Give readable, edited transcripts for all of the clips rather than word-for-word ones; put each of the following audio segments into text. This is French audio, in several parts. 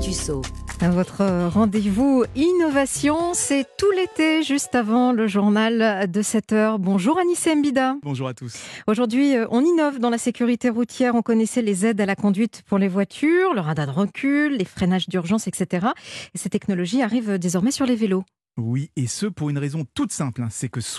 Dussault. Votre rendez-vous innovation, c'est tout l'été, juste avant le journal de 7h. Bonjour Anissé Mbida. Bonjour à tous. Aujourd'hui, on innove dans la sécurité routière. On connaissait les aides à la conduite pour les voitures, le radar de recul, les freinages d'urgence, etc. Et ces technologies arrivent désormais sur les vélos. Oui, et ce pour une raison toute simple, c'est que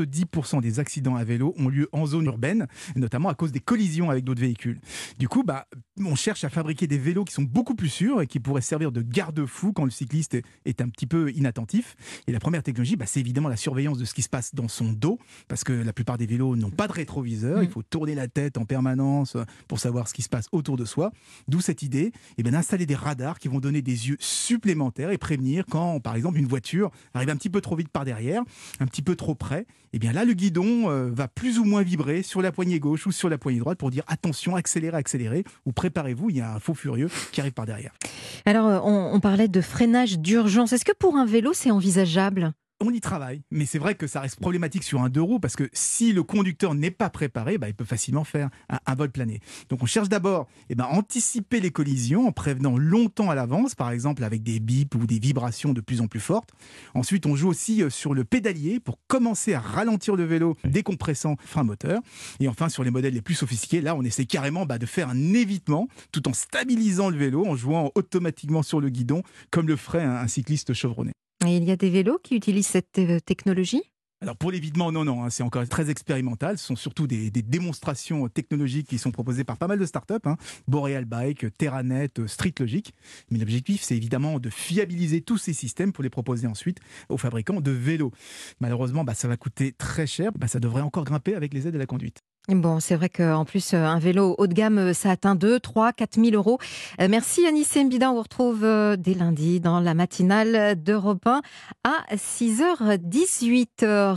70% des accidents à vélo ont lieu en zone urbaine, notamment à cause des collisions avec d'autres véhicules. Du coup, on cherche à fabriquer des vélos qui sont beaucoup plus sûrs et qui pourraient servir de garde-fou quand le cycliste est un petit peu inattentif. Et la première technologie, c'est évidemment la surveillance de ce qui se passe dans son dos, parce que la plupart des vélos n'ont pas de rétroviseur, il faut tourner la tête en permanence pour savoir ce qui se passe autour de soi. D'où cette idée d'installer des radars qui vont donner des yeux supplémentaires et prévenir quand, par exemple, une voiture arrive un petit peu trop vite par derrière, un petit peu trop près, là le guidon va plus ou moins vibrer sur la poignée gauche ou sur la poignée droite pour dire attention, accélérez, ou préparez-vous, il y a un faux furieux qui arrive par derrière. Alors, on parlait de freinage d'urgence. Est-ce que pour un vélo, c'est envisageable ? On y travaille, mais c'est vrai que ça reste problématique sur un 2 roues parce que si le conducteur n'est pas préparé, il peut facilement faire un vol plané. Donc on cherche d'abord à anticiper les collisions en prévenant longtemps à l'avance, par exemple avec des bips ou des vibrations de plus en plus fortes. Ensuite, on joue aussi sur le pédalier pour commencer à ralentir le vélo, décompressant frein moteur. Et enfin, sur les modèles les plus sophistiqués, là, on essaie carrément de faire un évitement tout en stabilisant le vélo, en jouant automatiquement sur le guidon, comme le ferait un cycliste chevronné. Et il y a des vélos qui utilisent cette technologie ? Alors pour l'évitement, non, c'est encore très expérimental. Ce sont surtout des démonstrations technologiques qui sont proposées par pas mal de startups, Boreal Bike, Terranet, Street Logic. Mais l'objectif, c'est évidemment de fiabiliser tous ces systèmes pour les proposer ensuite aux fabricants de vélos. Malheureusement, ça va coûter très cher. Ça devrait encore grimper avec les aides à la conduite. Bon, c'est vrai qu'en plus, un vélo haut de gamme, ça atteint 2, 3, 4 000 euros. Merci Anissé Mbida, on vous retrouve dès lundi dans la matinale d'Europe 1 à 6h18.